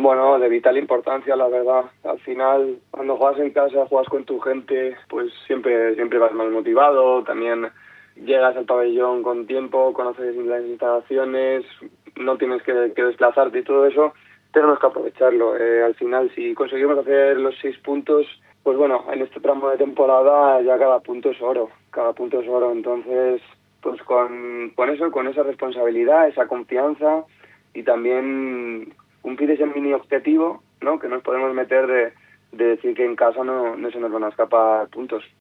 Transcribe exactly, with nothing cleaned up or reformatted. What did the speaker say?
Bueno, de vital importancia, la verdad. Al final, cuando juegas en casa, juegas con tu gente, pues siempre, siempre vas más motivado. También llegas al pabellón con tiempo, conoces las instalaciones, no tienes que, que desplazarte y todo eso. Tenemos que aprovecharlo. Eh, al final, si conseguimos hacer los seis puntos, pues bueno, en este tramo de temporada ya cada punto es oro. Cada punto es oro. Entonces, pues con, con eso, con esa responsabilidad, esa confianza y también cumplir ese mini objetivo, ¿no?, que nos podemos meter de, de decir que en casa no, no se nos van a escapar puntos.